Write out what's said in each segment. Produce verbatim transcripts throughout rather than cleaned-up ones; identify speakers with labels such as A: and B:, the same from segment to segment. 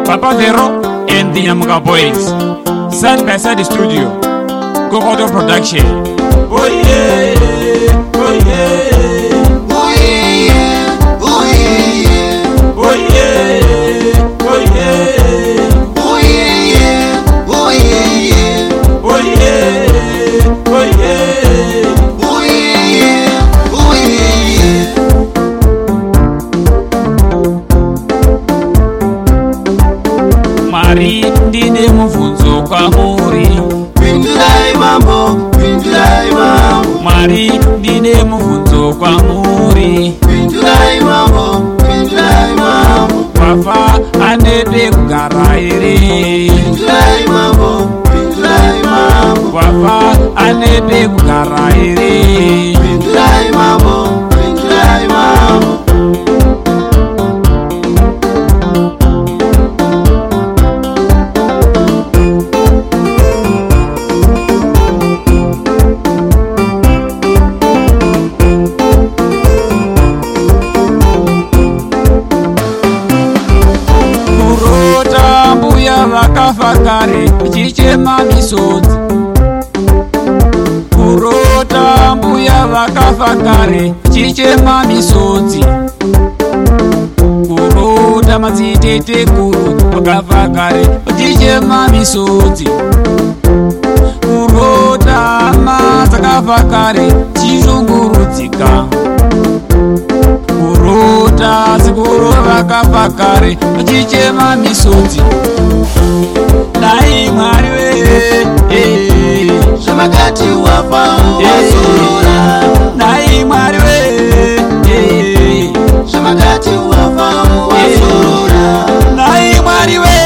A: Papa Vero and the Yamuga Boys. Side by side studio. Go auto production. Oh yeah, oh yeah,
B: oh yeah, oh yeah,
A: oh yeah, oh yeah,
B: oh yeah, oh yeah,
A: oh yeah, oh yeah,
B: oh yeah, oh yeah.
A: Mari ndine muvunzo kwamuri.
B: Pindurai mambo, pindurai mambo.
A: Mari ndine muvunzo kwamuri.
B: Pindurai mambo, pindurai mambo.
A: Wafa anede kugara ere.
B: Pindurai mambo, pindurai mambo.
A: Wafa anede kugara ere.
B: Pindurai mambo, pindurai mambo. Vakafakare
A: chichema misodzi. Kurota mbuya vakafakare chichema misodzi. Kurota madzitete kuru vakafakare chichema misodzi. Kurota madzakafakare chishungurudzika. Kurota sikuru vakafakare chichema misodzi. Nai Mwari we
B: Shamakati wafa wazura.
A: Nai Mwari we
B: Shamakati wafa wazura.
A: Nai Mwari we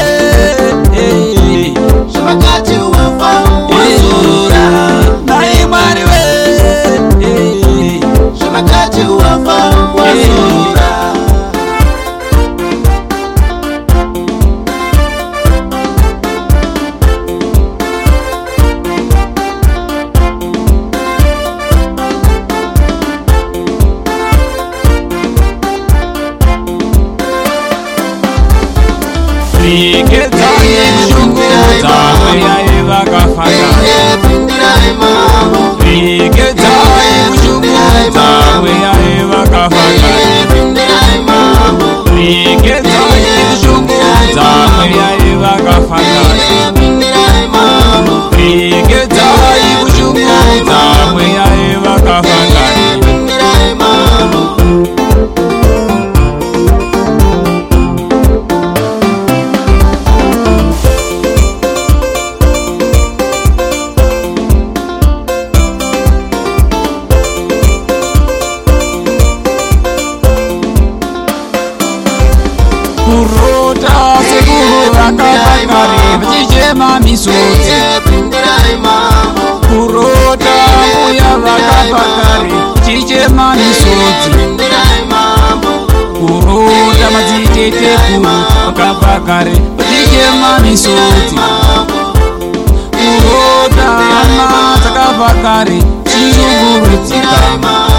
B: Shamakati wafa wazura.
A: Nai Mwari we
B: Shamakati wafa wazura.
A: Riketa yeshunguza mweya evakafakare.
B: Pindurai mambo,
A: Riketa yeshunguza mweya evakafakare.
B: pindurai mambo.
A: Riketa yeshunguza mweya evakafakare.
B: Pindurai mambo,
A: Riketa yeshunguza mweya evakafakare.
B: pindurai mambo.
A: Kurota sekuru vakafakare vachichema misodzi.
B: Pindurai mambo,
A: Kurota mbuya vakafakare vachichema misodzi.
B: pindurai mambo.
A: Kurota madzitete kuru vakafakare vachichema misodzi. Kurota madzakafakare chishungurudzika.